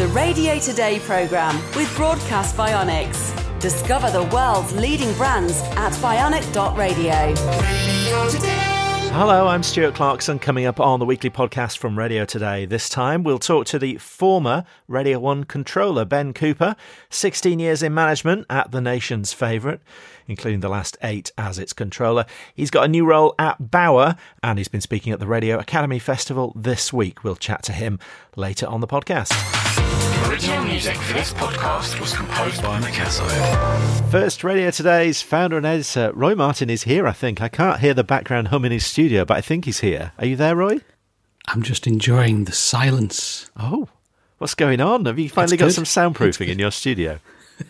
Radio Today programme with Broadcast Bionics. Discover the world's leading brands at bionic.radio. Hello, I'm Stuart Clarkson. Coming up on the weekly podcast from Radio Today. This time we'll talk to the former Radio 1 controller, Ben Cooper. 16 years in management at the nation's favourite, including the last 8 as its controller. He's got a new role at Bauer and he's been speaking at the Radio Academy Festival this week. We'll chat to him later on the podcast. Original music for this podcast was composed by Mikazo. First, Radio Today's founder and editor, Roy Martin, is here, I think. I can't hear the background hum in his studio, but I think he's here. Are you there, Roy? I'm just enjoying the silence. Oh, what's going on? Have you finally got some soundproofing in your studio?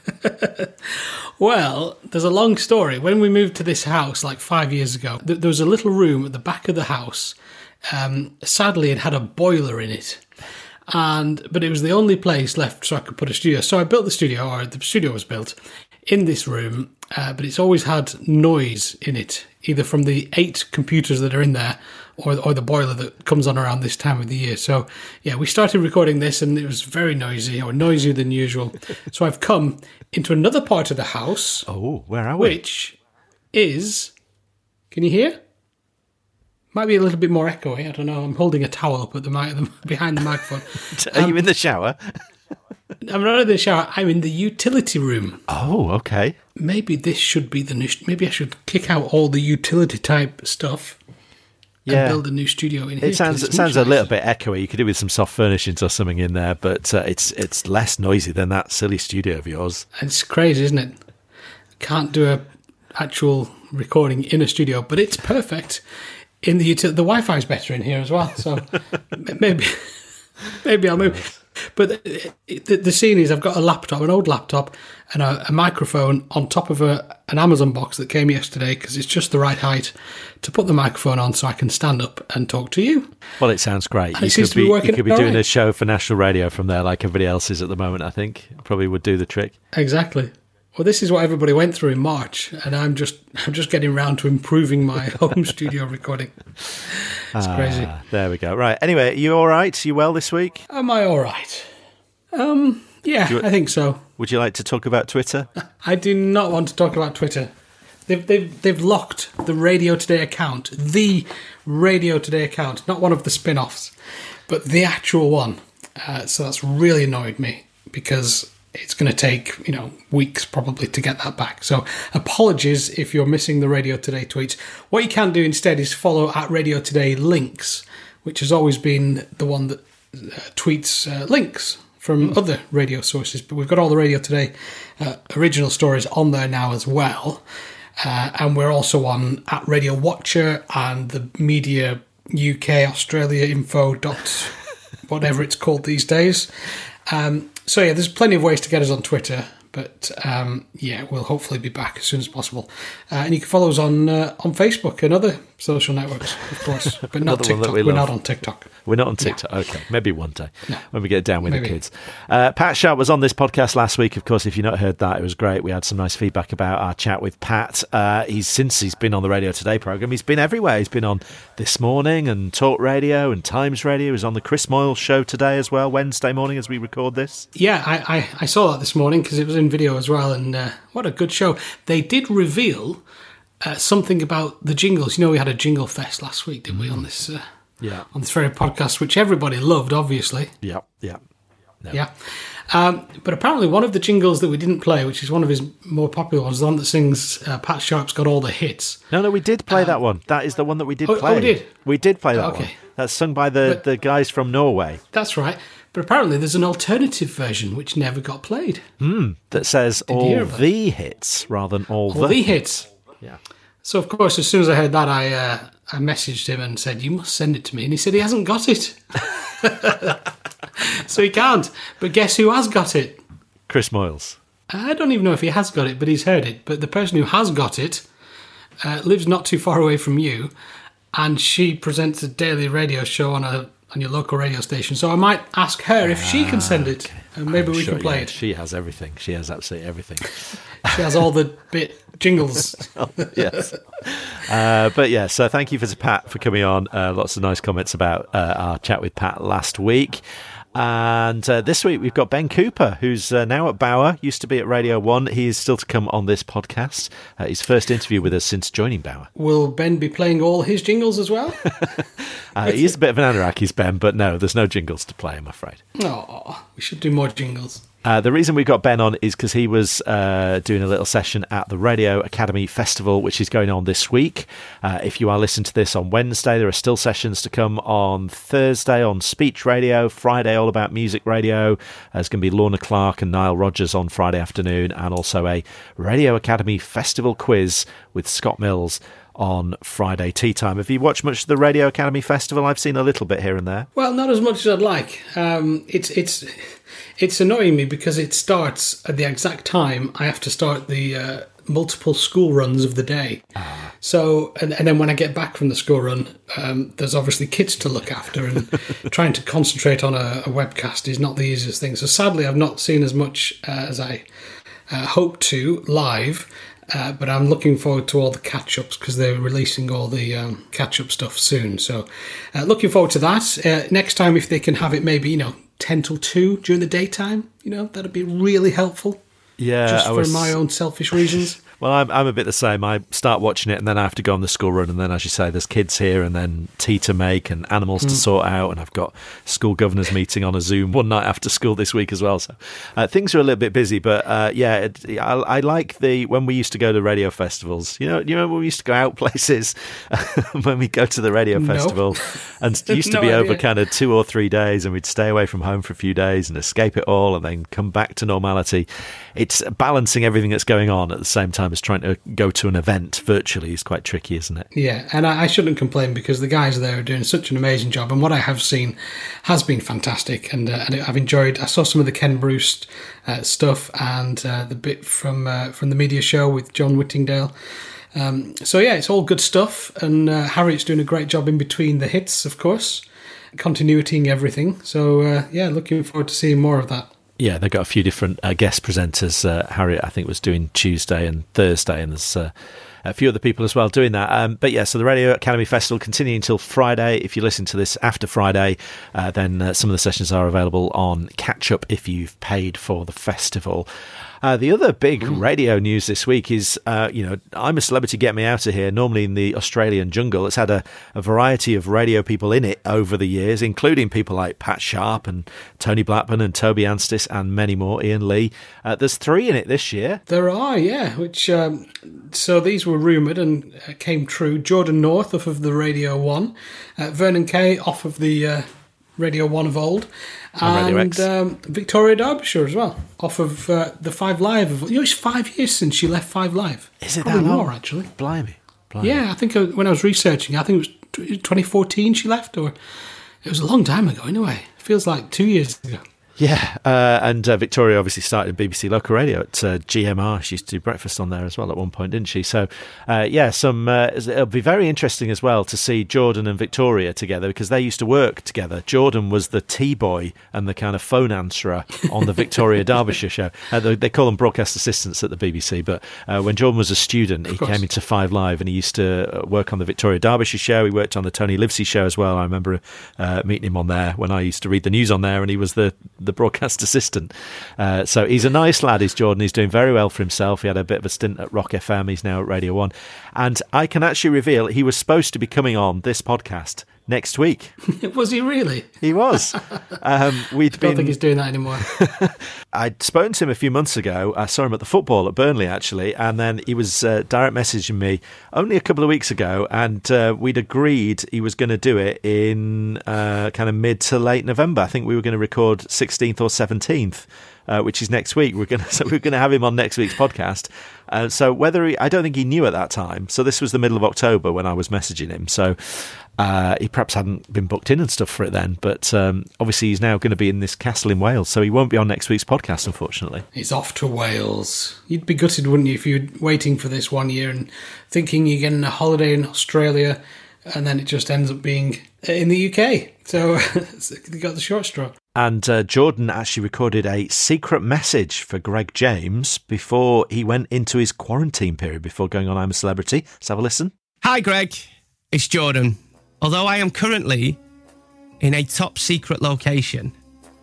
Well, there's a long story. When we moved to this house like 5 years ago, there was a little room at the back of the house. Sadly, it had a boiler in it. But it was the only place left so I could put a studio. So I built the studio, or the studio was built in this room, but it's always had noise in it, either from the 8 computers that are in there or the boiler that comes on around this time of the year. So, yeah, we started recording this and it was very noisy, or noisier than usual. So I've come into another part of the house. Oh, where are we? Which is... Can you hear? Might be a little bit more echoey. I don't know. I'm holding a towel up at behind the microphone. Are you in the shower? I'm not in the shower. I'm in the utility room. Oh, okay. Maybe this should be the new... Maybe I should kick out all the utility type stuff and build a new studio in here. It sounds a little bit echoey. You could do with some soft furnishings or something in there, but it's less noisy than that silly studio of yours. It's crazy, isn't it? Can't do a actual recording in a studio, but it's perfect. In the Wi-Fi is better in here as well, so maybe I'll move. But the scene is I've got a laptop, an old laptop, and a microphone on top of an Amazon box that came yesterday because it's just the right height to put the microphone on so I can stand up and talk to you. Well, it sounds great. And you could be doing a show for national radio from there like everybody else is at the moment, I think. Probably would do the trick. Exactly. Well, this is what everybody went through in March, and I'm just getting round to improving my home studio recording. It's crazy. There we go. Right. Anyway, are you all right? Are you well this week? Am I all right? Yeah, I think so. Would you like to talk about Twitter? I do not want to talk about Twitter. They've locked the Radio Today account, not one of the spin-offs, but the actual one. So that's really annoyed me because it's going to take, weeks probably to get that back. So apologies if you're missing the Radio Today tweets. What you can do instead is follow at Radio Today Links, which has always been the one that tweets links from other radio sources. But we've got all the Radio Today original stories on there now as well. And we're also on at Radio Watcher and the Media UK Australia Info whatever it's called these days. So yeah, there's plenty of ways to get us on Twitter, but we'll hopefully be back as soon as possible. And you can follow us on Facebook and other social networks, of course, but not TikTok. We're not on TikTok. We're not on TikTok. Yeah. Okay, maybe one day when we get down with the kids. Maybe. Pat Sharp was on this podcast last week. Of course, if you've not heard that, it was great. We had some nice feedback about our chat with Pat. Since he's been on the Radio Today programme, he's been everywhere. He's been on This Morning and Talk Radio and Times Radio. He was on the Chris Moyle show today as well, Wednesday morning as we record this. Yeah, I saw that this morning because it was in video as well, and what a good show. They did reveal something about the jingles. We had a jingle fest last week, didn't we, on this on this very podcast, which everybody loved, obviously. Yeah. But apparently one of the jingles that we didn't play, which is one of his more popular ones, the one that sings Pat Sharp's Got All the Hits. No, we did play that one. That is the one that we did play. Oh, we did? We did play that one. That's sung by the guys from Norway. That's right. But apparently there's an alternative version which never got played. That says all the hits rather than all the hits. Yeah. So, of course, as soon as I heard that, I messaged him and said, you must send it to me. And he said he hasn't got it. So he can't. But guess who has got it? Chris Moyles. I don't even know if he has got it, but he's heard it. But the person who has got it lives not too far away from you. And she presents a daily radio show on your local radio station. So I might ask her if she can send it. And maybe we can play it. She has everything. She has absolutely everything. She has all the jingles. Yes. So thank you to Pat for coming on. Lots of nice comments about our chat with Pat last week. And this week we've got Ben Cooper, who's now at Bauer, used to be at Radio 1. He is still to come on this podcast. His first interview with us since joining Bauer. Will Ben be playing all his jingles as well? He is a bit of an anorak, he's Ben, but no, there's no jingles to play, I'm afraid. Oh, we should do more jingles. The reason we got Ben on is because he was doing a little session at the Radio Academy Festival, which is going on this week. If you are listening to this on Wednesday, there are still sessions to come on Thursday on Speech Radio, Friday All About Music Radio. There's going to be Lorna Clark and Nile Rodgers on Friday afternoon, and also a Radio Academy Festival quiz with Scott Mills on Friday tea time. Have you watched much of the Radio Academy Festival? I've seen a little bit here and there. Well, not as much as I'd like. It's annoying me because it starts at the exact time I have to start the multiple school runs of the day. So, and then when I get back from the school run, there's obviously kids to look after, and trying to concentrate on a webcast is not the easiest thing. So sadly, I've not seen as much as I hoped to live. But I'm looking forward to all the catch-ups because they're releasing all the catch-up stuff soon. So looking forward to that. Next time, if they can have it maybe, 10 till 2 during the daytime, that'd be really helpful. Yeah. Just for my own selfish reasons. Well, I'm a bit the same. I start watching it and then I have to go on the school run, and then, as you say, there's kids here and then tea to make and animals to sort out, and I've got school governors meeting on a Zoom one night after school this week as well. So things are a little bit busy, but I like when we used to go to radio festivals. You remember when we used to go out places when we go to the radio festival, and it used to be over kind of 2 or 3 days, and we'd stay away from home for a few days and escape it all and then come back to normality. It's balancing everything that's going on at the same time as trying to go to an event virtually is quite tricky, isn't it? Yeah, and I shouldn't complain because the guys there are doing such an amazing job, and what I have seen has been fantastic, and I've enjoyed. I saw some of the Ken Bruce stuff and the bit from the media show with John Whittingdale. So yeah, it's all good stuff, and Harriet's doing a great job in between the hits, of course, continuitying everything. So looking forward to seeing more of that. Yeah, they've got a few different guest presenters. Harriet, I think, was doing Tuesday and Thursday, and there's a few other people as well doing that. But yeah, so the Radio Academy Festival continuing until Friday. If you listen to this after Friday, then some of the sessions are available on Catch Up if you've paid for the festival. The other big radio news this week is, I'm a Celebrity, Get Me Out of Here, normally in the Australian jungle. It's had a variety of radio people in it over the years, including people like Pat Sharp and Tony Blackburn and Toby Anstis and many more, Ian Lee. There's 3 in it this year. There are, yeah, which, so these were rumoured and came true. Jordan North off of the Radio 1, Vernon Kay off of the Radio 1 of old, and Victoria Derbyshire as well, off of the 5 Live. It's 5 years since she left 5 Live. Is it probably that long? More, actually. Blimey. Yeah, I think when I was researching, I think it was 2014 she left, or it was a long time ago anyway. It feels like 2 years ago. Yeah, and Victoria obviously started BBC Local Radio at GMR. She used to do breakfast on there as well at one point, didn't she? So, it'll be very interesting as well to see Jordan and Victoria together, because they used to work together. Jordan was the tea boy and the kind of phone answerer on the Victoria Derbyshire show. They call them broadcast assistants at the BBC, but when Jordan was a student, he came into 5 Live and he used to work on the Victoria Derbyshire show. He worked on the Tony Livesey show as well. I remember meeting him on there when I used to read the news on there, and he was the broadcast assistant. So he's a nice lad, is Jordan. He's doing very well for himself. He had a bit of a stint at Rock FM. He's now at Radio 1. And I can actually reveal he was supposed to be coming on this podcast next week. Was he really? He was. I don't think he's doing that anymore. I'd spoken to him a few months ago. I saw him at the football at Burnley, actually, and then he was direct messaging me only a couple of weeks ago, and we'd agreed he was going to do it in kind of mid to late November. I think we were going to record 16th or 17th. Which is next week. We're going to have him on next week's podcast. So I don't think he knew at that time. So this was the middle of October when I was messaging him. So he perhaps hadn't been booked in and stuff for it then. But obviously he's now going to be in this castle in Wales, so he won't be on next week's podcast, unfortunately. He's off to Wales. You'd be gutted, wouldn't you, if you're waiting for this 1 year and thinking you're getting a holiday in Australia, and then it just ends up being in the UK. So they got the short straw. And Jordan actually recorded a secret message for Greg James before he went into his quarantine period before going on I'm a Celebrity. Let's have a listen. Hi, Greg. It's Jordan. Although I am currently in a top secret location,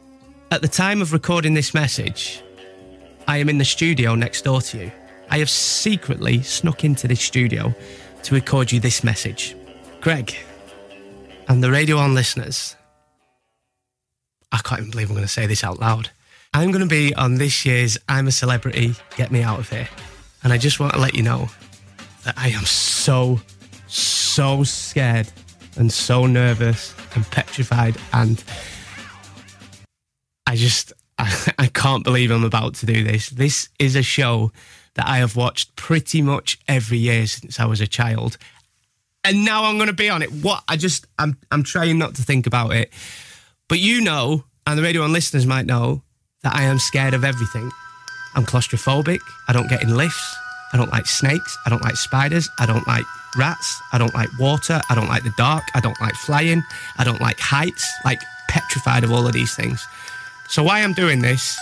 at the time of recording this message, I am in the studio next door to you. I have secretly snuck into this studio to record you this message. Greg, and the Radio 1 listeners, I can't even believe I'm going to say this out loud. I'm going to be on this year's I'm a Celebrity, Get Me Out of Here. And I just want to let you know that I am so scared and so nervous and petrified, and I can't believe I'm about to do this. This is a show that I have watched pretty much every year since I was a child. And now I'm going to be on it. I'm trying not to think about it. But you know, and the Radio 1 listeners might know, that I am scared of everything. I'm claustrophobic. I don't get in lifts. I don't like snakes. I don't like spiders. I don't like rats. I don't like water. I don't like the dark. I don't like flying. I don't like heights. Like, petrified of all of these things. So why I'm doing this,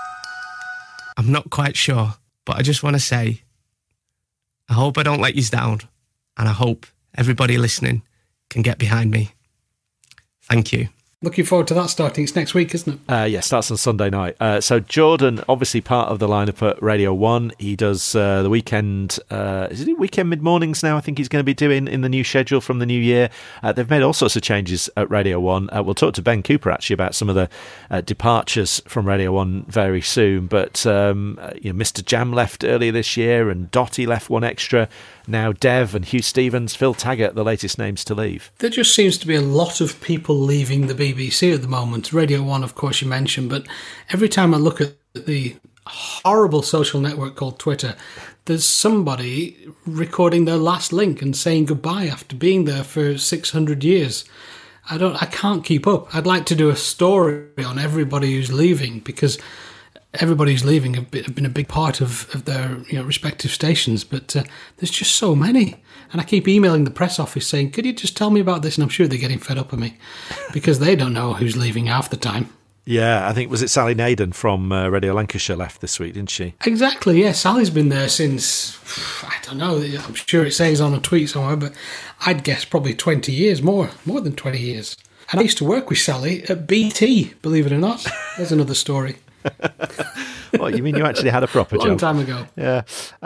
I'm not quite sure. But I just want to say, I hope I don't let you down. And I hope everybody listening can get behind me. Thank you. Looking forward to that starting. It's next week, isn't it? Yeah, starts on Sunday night. So Jordan, obviously part of the lineup at Radio 1. He does the weekend, is it weekend mid-mornings now? I think he's going to be doing in the new schedule from the new year. They've made all sorts of changes at Radio 1. We'll talk to Ben Cooper, actually, about some of the departures from Radio 1 very soon. But Mr. Jam left earlier this year, and Dotty left 1Extra. Now Dev and Hugh Stevens, Phil Taggart, the latest names to leave. There just seems to be a lot of people leaving the BBC at the moment. Radio 1, of course, you mentioned, but every time I look at the horrible social network called Twitter, there's somebody recording their last link and saying goodbye after being there for 600 years. I can't keep up. I'd like to do a story on everybody who's leaving, because everybody who's leaving have been a big part of their respective stations, but there's just so many. And I keep emailing the press office saying, could you just tell me about this? And I'm sure they're getting fed up of me, because they don't know who's leaving half the time. Yeah, I think, was it Sally Naden from Radio Lancashire left this week, didn't she? Exactly, yeah. Sally's been there since, I don't know, I'm sure it says on a tweet somewhere, but I'd guess probably 20 years, more than 20 years. And I used to work with Sally at BT, believe it or not. There's another story. What, you mean you actually had a proper job? Long time ago. Yeah.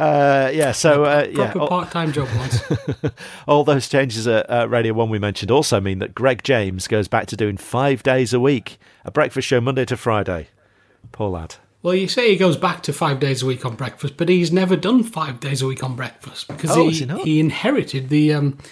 Proper part-time job once. All those changes at Radio 1 we mentioned also mean that Greg James goes back to doing 5 days a week, a breakfast show Monday to Friday. Poor lad. Well, you say he goes back to 5 days a week on breakfast, but he's never done 5 days a week on breakfast, because he inherited the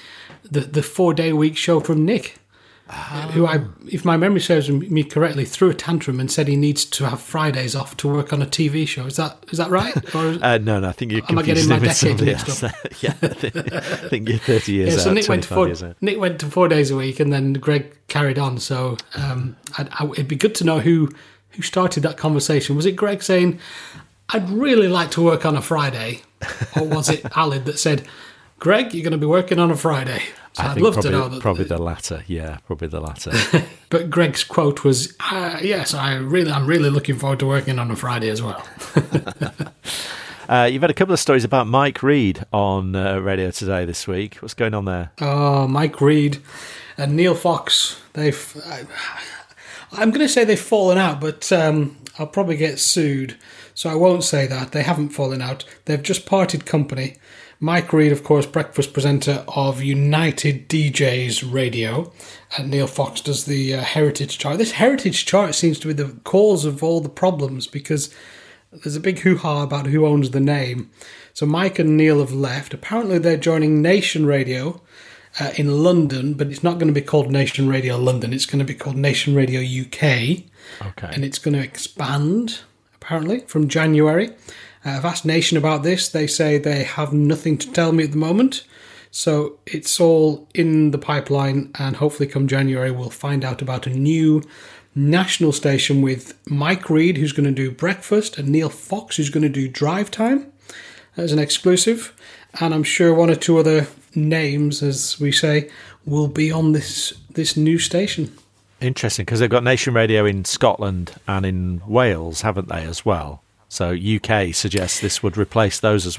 4-day-a-week show from Nick. Who if my memory serves me correctly, threw a tantrum and said he needs to have Fridays off to work on a TV show. Is that right? Or no, I think you're am I getting my decade mixed up? Yeah, I think you're 30 years out. So Nick went to 4 days a week, and then Greg carried on. So it'd be good to know who started that conversation. Was it Greg saying, "I'd really like to work on a Friday," or was it Alid that said, "Greg, you're going to be working on a Friday"? So I'd love to know that. Probably the latter. Yeah, probably the latter. But Greg's quote was, "Yes, I'm really looking forward to working on a Friday as well." You've had a couple of stories about Mike Reid on Radio Today this week. What's going on there? Oh, Mike Reid and Neil Fox. I'm going to say they've fallen out, but I'll probably get sued, so I won't say that. They haven't fallen out. They've just parted company. Mike Reid, of course, breakfast presenter of United DJs Radio, and Neil Fox does the Heritage Chart. This Heritage Chart seems to be the cause of all the problems, because there's a big hoo-ha about who owns the name. So Mike and Neil have left. Apparently they're joining Nation Radio in London, but it's not going to be called Nation Radio London. It's going to be called Nation Radio UK. Okay. And it's going to expand, apparently, from January. I've asked Nation about this. They say they have nothing to tell me at the moment. So it's all in the pipeline, and hopefully come January we'll find out about a new national station with Mike Reid, who's going to do breakfast, and Neil Fox, who's going to do drive time as an exclusive. And I'm sure one or two other names, as we say, will be on this new station. Interesting, because they've got Nation Radio in Scotland and in Wales, haven't they, as well? So UK suggests this would replace those as well.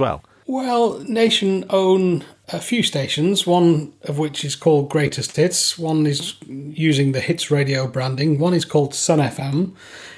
Well, Nation own a few stations, one of which is called Greatest Hits. One is using the Hits Radio branding. One is called Sun FM.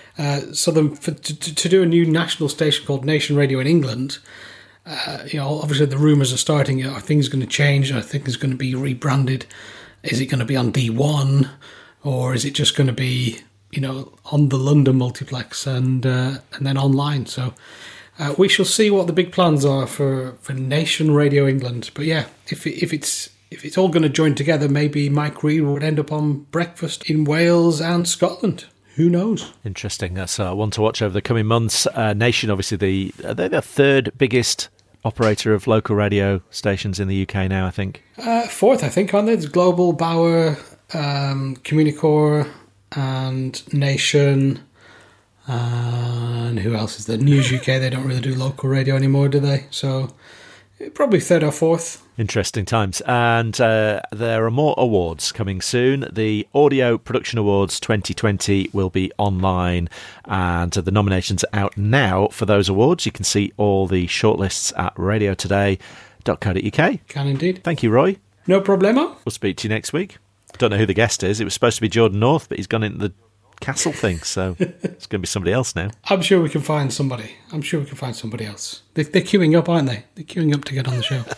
To do a new national station called Nation Radio in England, obviously the rumours are starting. Are things going to change? Are things going to be rebranded? Is it going to be on D1? Or is it just going to be, on the London multiplex and then online? So we shall see what the big plans are for Nation Radio England. But yeah, if it's all going to join together, maybe Mike Reid would end up on breakfast in Wales and Scotland. Who knows? Interesting. That's one to watch over the coming months. Nation, obviously, they're the third biggest operator of local radio stations in the UK now, I think. Fourth, I think, aren't they? There's Global, Bauer, Communicore, and Nation. And who else is there? News UK, they don't really do local radio anymore, do they? So probably third or fourth. Interesting times. And there are more awards coming soon. The Audio Production Awards 2020 will be online, and the nominations are out now for those awards. You can see all the shortlists at radiotoday.co.uk. Can indeed. Thank you, Roy. No problemo. We'll speak to you next week. Don't know who the guest is. It was supposed to be Jordan North, but he's gone into the castle thing, so it's going to be somebody else now. I'm sure we can find somebody. I'm sure we can find somebody else. They're queuing up, aren't they? They're queuing up to get on the show.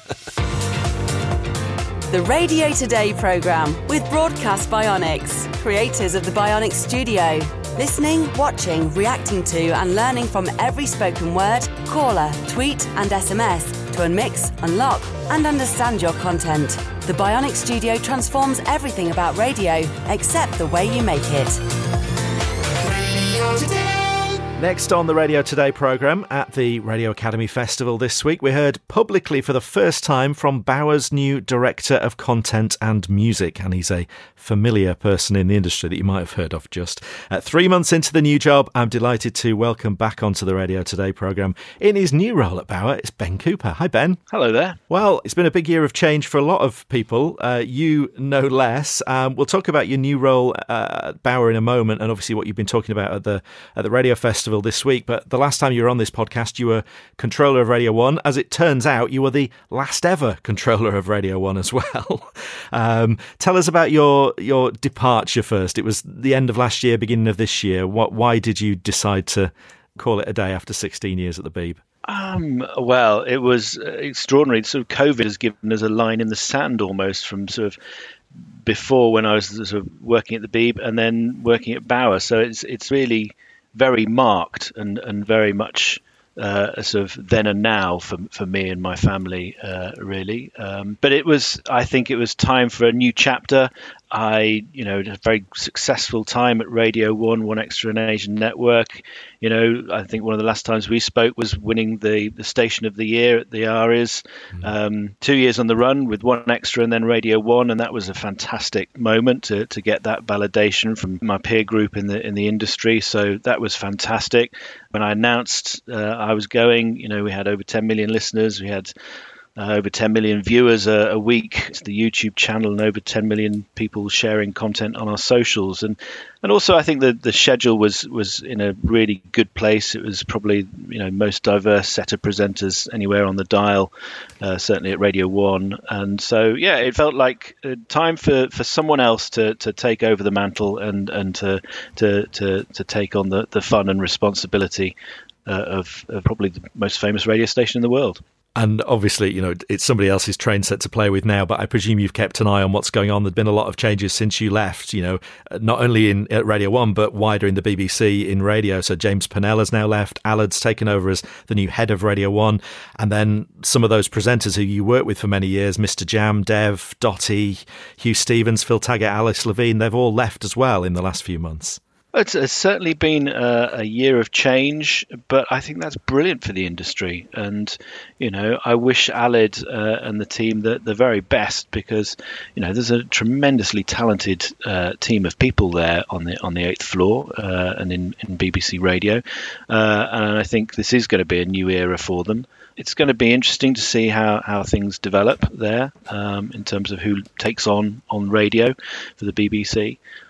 The Radio Today programme with Broadcast Bionics, creators of the Bionics Studio. Listening, watching, reacting to and learning from every spoken word, caller, tweet and SMS to unmix, unlock and understand your content. The Bionics Studio transforms everything about radio except the way you make it. Radio Today. Next on the Radio Today programme, at the Radio Academy Festival this week, we heard publicly for the first time from Bauer's new Director of Content and Music, and he's a familiar person in the industry that you might have heard of just. 3 months into the new job, I'm delighted to welcome back onto the Radio Today programme in his new role at Bauer, it's Ben Cooper. Hi, Ben. Hello there. Well, it's been a big year of change for a lot of people, you no less. We'll talk about your new role at Bauer in a moment, and obviously what you've been talking about at the Radio Festival this week, but the last time you were on this podcast you were controller of Radio 1. As it turns out, you were the last ever controller of Radio 1 as well. Tell us about your departure first. It was the end of last year, beginning of this year. Why did you decide to call it a day after 16 years at the Beeb? Well, it was extraordinary. Sort of COVID has given us a line in the sand almost from sort of before, when I was sort of working at the Beeb and then working at Bauer. So it's really very marked and very much sort of then and now for me and my family, really. But I think it was time for a new chapter. I had a very successful time at Radio 1, One Extra and Asian Network. I think one of the last times we spoke was winning the Station of the Year at the ARIAs. 2 years on the run with One Extra and then Radio 1, and that was a fantastic moment to get that validation from my peer group in the industry. So that was fantastic. When I announced I was going, we had over 10 million listeners. We had over 10 million viewers a week to the YouTube channel, and over 10 million people sharing content on our socials. And also I think that the schedule was in a really good place. It was probably most diverse set of presenters anywhere on the dial, certainly at Radio 1. And so it felt like time for someone else to take over the mantle and to take on the fun and responsibility of probably the most famous radio station in the world. And obviously, it's somebody else's train set to play with now, but I presume you've kept an eye on what's going on. There've been a lot of changes since you left, not only at Radio 1, but wider in the BBC in radio. So James Purnell has now left. Allard's taken over as the new head of Radio 1. And then some of those presenters who you worked with for many years, Mr. Jam, Dev, Dottie, Hugh Stevens, Phil Taggart, Alice Levine, they've all left as well in the last few months. It's certainly been a year of change, but I think that's brilliant for the industry. And, I wish Allard and the team the very best, because, there's a tremendously talented team of people there on the 8th floor and in BBC Radio. And I think this is going to be a new era for them. It's going to be interesting to see how things develop there in terms of who takes on radio for the BBC.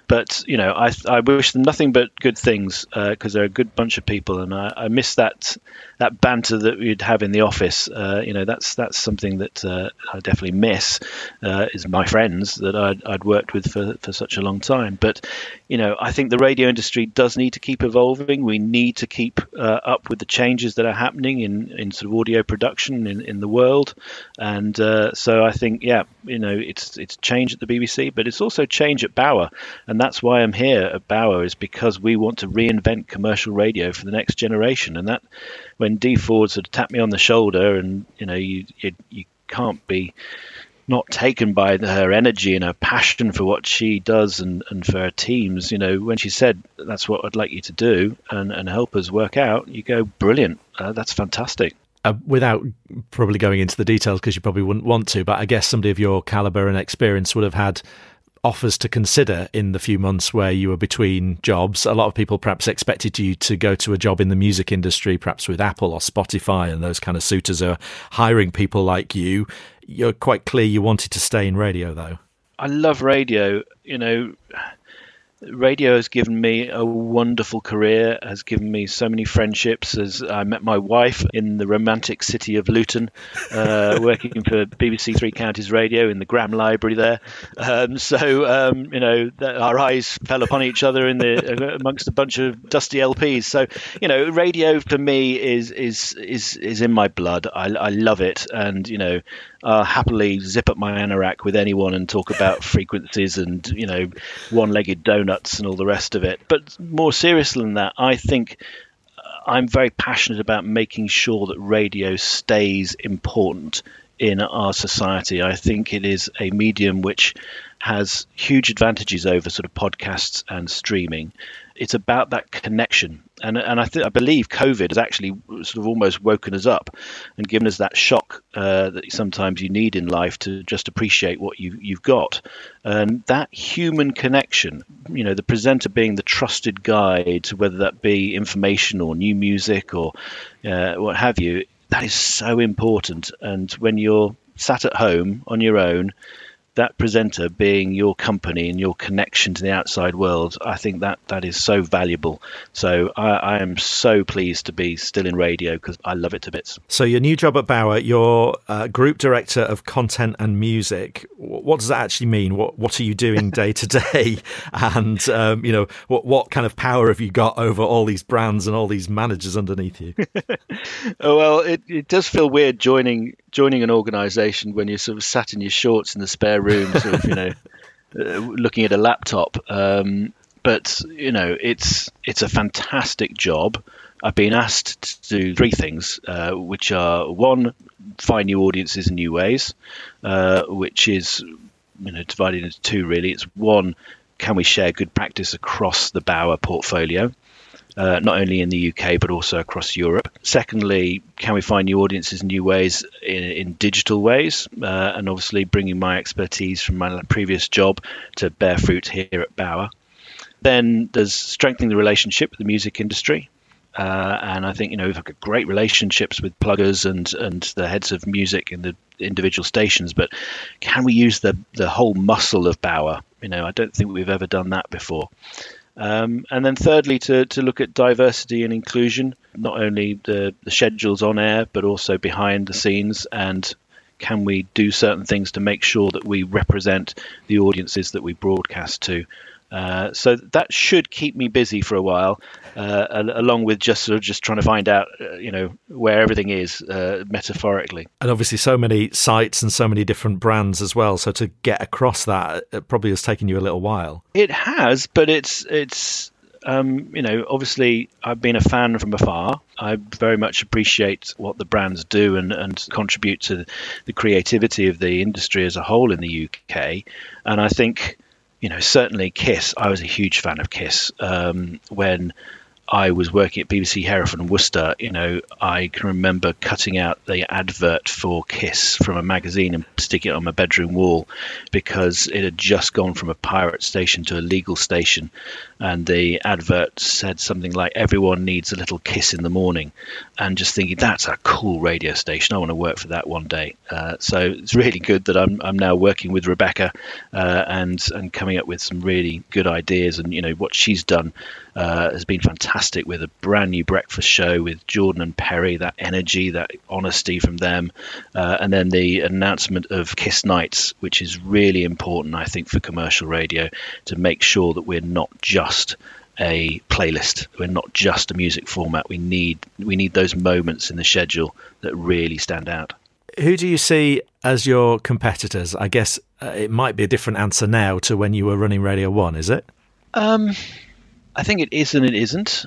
But I wish them nothing but good things, because they're a good bunch of people, and I miss that banter that we'd have in the office. That's something that I definitely miss, is my friends that I'd worked with for such a long time. But I think the radio industry does need to keep evolving. We need to keep up with the changes that are happening in sort of audio production in the world. And so I think, it's change at the BBC, but it's also change at Bauer. And that's why I'm here at Bauer, is because we want to reinvent commercial radio for the next generation. And that, when Dee Ford sort of tapped me on the shoulder, and you can't be not taken by her energy and her passion for what she does and for her teams. When she said, that's what I'd like you to do and help us work out, you go, brilliant, that's fantastic. Without probably going into the details, because you probably wouldn't want to, but I guess somebody of your caliber and experience would have had offers to consider in the few months where you were between jobs. A lot of people perhaps expected you to go to a job in the music industry, perhaps with Apple or Spotify, and those kind of suitors are hiring people like you. You're quite clear you wanted to stay in radio, though. I love radio. Radio has given me a wonderful career, has given me so many friendships. As I met my wife in the romantic city of Luton, working for BBC Three Counties Radio in the Graham Library there. Our eyes fell upon each other amongst a bunch of dusty LPs. So, radio for me is in my blood. I love it, and I'll happily zip up my anorak with anyone and talk about frequencies and, one-legged donuts and all the rest of it. But more seriously than that, I think I'm very passionate about making sure that radio stays important in our society. I think it is a medium which has huge advantages over sort of podcasts and streaming. It's about that connection. And I believe COVID has actually sort of almost woken us up and given us that shock that sometimes you need in life to just appreciate what you've got. And that human connection, the presenter being the trusted guide, whether that be information or new music or what have you, that is so important. And when you're sat at home on your own, that presenter being your company and your connection to the outside world, I think that is so valuable. So I am so pleased to be still in radio because I love it to bits. So your new job at Bauer, you're Group Director of Content and Music. What does that actually mean? What are you doing day to day? And, what kind of power have you got over all these brands and all these managers underneath you? Oh, well, it does feel weird joining an organisation when you're sort of sat in your shorts in the spare room, sort of, looking at a laptop. But it's a fantastic job. I've been asked to do three things, which are: one, find new audiences in new ways, which is divided into two really. It's one, can we share good practice across the Bauer portfolio? Not only in the UK, but also across Europe. Secondly, can we find new audiences in new ways in digital ways? And obviously bringing my expertise from my previous job to bear fruit here at Bauer. Then there's strengthening the relationship with the music industry. And I think, we've got great relationships with pluggers and the heads of music in the individual stations, but can we use the whole muscle of Bauer? I don't think we've ever done that before. And then thirdly, to look at diversity and inclusion, not only the schedules on air, but also behind the scenes. And can we do certain things to make sure that we represent the audiences that we broadcast to? So that should keep me busy for a while, along with just trying to find out, where everything is, metaphorically. And obviously so many sites and so many different brands as well. So to get across that, it probably has taken you a little while. It has, but it's obviously I've been a fan from afar. I very much appreciate what the brands do and contribute to the creativity of the industry as a whole in the UK. And I think, certainly Kiss, I was a huge fan of Kiss when I was working at BBC Hereford and Worcester, I can remember cutting out the advert for Kiss from a magazine and sticking it on my bedroom wall because it had just gone from a pirate station to a legal station. And the advert said something like, everyone needs a little kiss in the morning. And just thinking, that's a cool radio station. I want to work for that one day. So it's really good that I'm now working with Rebecca and coming up with some really good ideas. And, what she's done has been fantastic with a brand new breakfast show with Jordan and Perry, that energy, that honesty from them. And then the announcement of Kiss Nights, which is really important, I think, for commercial radio, to make sure that we're not just a playlist. We're not just a music format. We need those moments in the schedule that really stand out. Who do you see as your competitors? I guess it might be a different answer now to when you were running Radio 1, is it? I think it is and it isn't.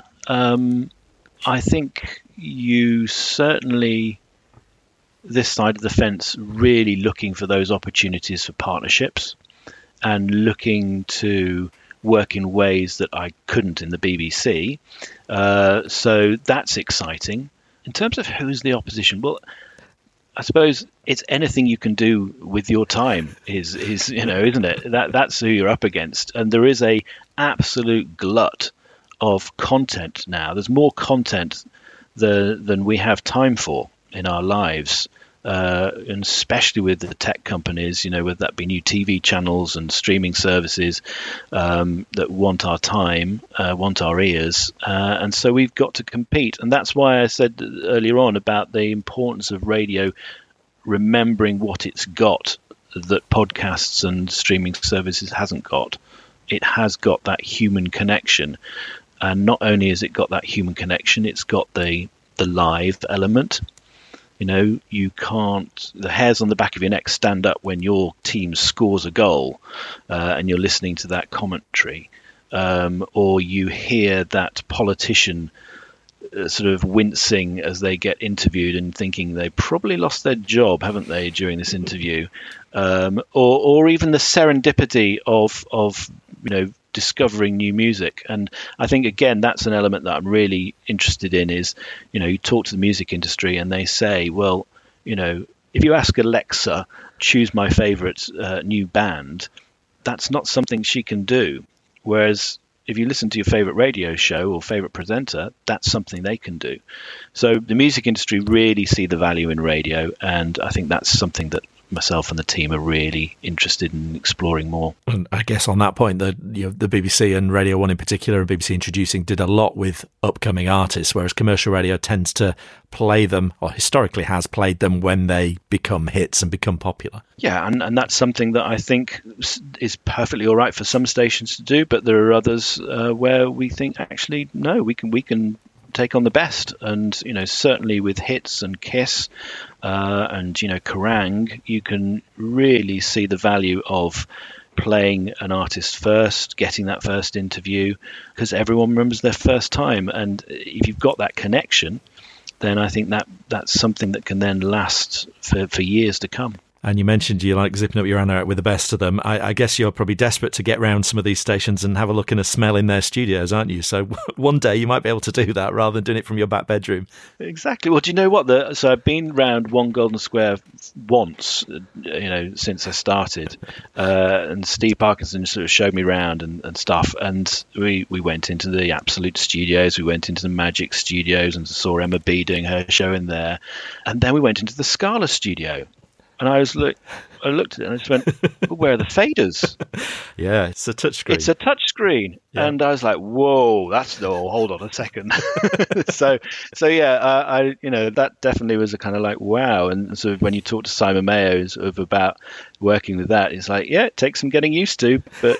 I think you certainly, this side of the fence, really looking for those opportunities for partnerships and looking to work in ways that I couldn't in the BBC. So that's exciting. In terms of who's the opposition, well, I suppose it's anything you can do with your time is isn't it? That's who you're up against. And there is a absolute glut of content now. There's more content than we have time for in our lives. And especially with the tech companies, whether that be new TV channels and streaming services that want our time, want our ears. And so we've got to compete. And that's why I said earlier on about the importance of radio remembering what it's got that podcasts and streaming services hasn't got. It has got that human connection. And not only has it got that human connection, it's got the live element. You can't, the hairs on the back of your neck stand up when your team scores a goal and you're listening to that commentary, or you hear that politician sort of wincing as they get interviewed and thinking they probably lost their job, haven't they, during this interview, or even the serendipity of discovering new music. And I think, again, that's an element that I'm really interested in is, you talk to the music industry and they say, well, if you ask Alexa, choose my favorite new band, that's not something she can do. Whereas if you listen to your favorite radio show or favorite presenter, that's something they can do. So the music industry really see the value in radio. And I think that's something that myself and the team are really interested in exploring more. And I guess on that point, the BBC and Radio 1 in particular, and BBC Introducing, did a lot with upcoming artists, whereas commercial radio tends to play them, or historically has played them, when they become hits and become popular. Yeah, and that's something that I think is perfectly all right for some stations to do, but there are others where we think, actually, no, we can take on the best. And certainly with hits and Kiss and Kerrang, you can really see the value of playing an artist first, getting that first interview, because everyone remembers their first time. And if you've got that connection, then I think that's something that can then last for years to come. And you mentioned you like zipping up your hand out with the best of them. I guess you're probably desperate to get round some of these stations and have a look and a smell in their studios, aren't you? So one day you might be able to do that rather than doing it from your back bedroom. Exactly. Well, do you know what? So I've been round One Golden Square once, since I started. And Steve Parkinson sort of showed me around and stuff. And we went into the Absolute Studios. We went into the Magic Studios and saw Emma B doing her show in there. And then we went into the Scala studio. And I looked at it and I just went, well, where are the faders? Yeah, it's a touchscreen. It's a touchscreen. Yeah. And I was like, whoa, hold on a second. So yeah, that definitely was a kind of like, wow. And so when you talk to Simon Mayo about working with that, it's like, yeah, it takes some getting used to, but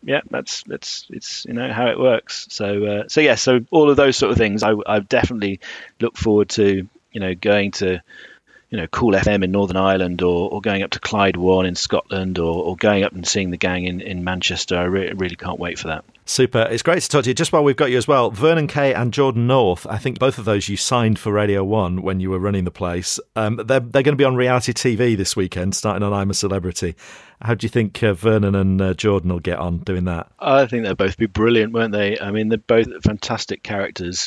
it's how it works. So all of those sort of things, I definitely look forward to, going to, Cool FM in Northern Ireland, or going up to Clyde One in Scotland, or going up and seeing the gang in Manchester. I really can't wait for that. Super. It's great to talk to you. Just while we've got you as well, Vernon Kay and Jordan North, I think both of those you signed for Radio 1 when you were running the place. They're going to be on reality TV this weekend, starting on I'm a Celebrity. How do you think Vernon and Jordan will get on doing that? I think they'll both be brilliant, won't they? I mean, they're both fantastic characters.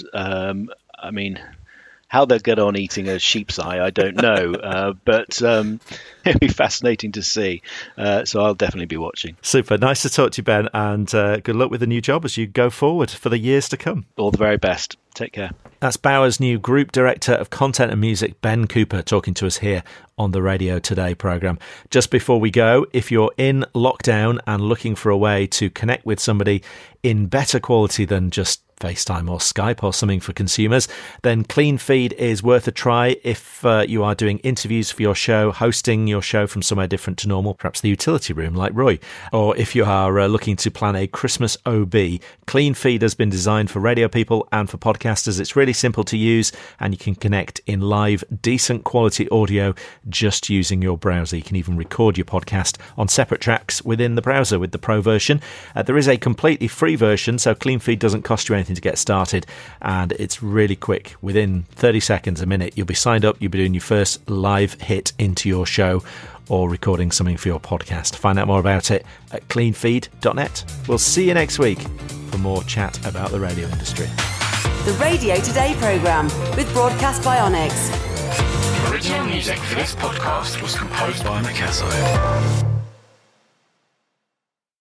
How they'll get on eating a sheep's eye, I don't know, but it'll be fascinating to see. So I'll definitely be watching. Super. Nice to talk to you, Ben, and good luck with the new job as you go forward for the years to come. All the very best. Take care. That's Bauer's new Group Director of Content and Music, Ben Cooper, talking to us here on the Radio Today programme. Just before we go, if you're in lockdown and looking for a way to connect with somebody in better quality than just FaceTime or Skype or something for consumers, then CleanFeed is worth a try if you are doing interviews for your show, hosting your show from somewhere different to normal, perhaps the utility room like Roy, or if you are looking to plan a Christmas OB. CleanFeed has been designed for radio people and for podcasters. It's really simple to use, and you can connect in live, decent quality audio just using your browser. You can even record your podcast on separate tracks within the browser with the Pro version. There is a completely free version, so CleanFeed doesn't cost you anything to get started, and it's really quick. Within 30 seconds, a minute, you'll be signed up, you'll be doing your first live hit into your show or recording something for your podcast. Find out more about it at cleanfeed.net. We'll see you next week for more chat about the radio industry. The Radio Today programme with Broadcast Bionics. Original music for this podcast was composed by Mikhail.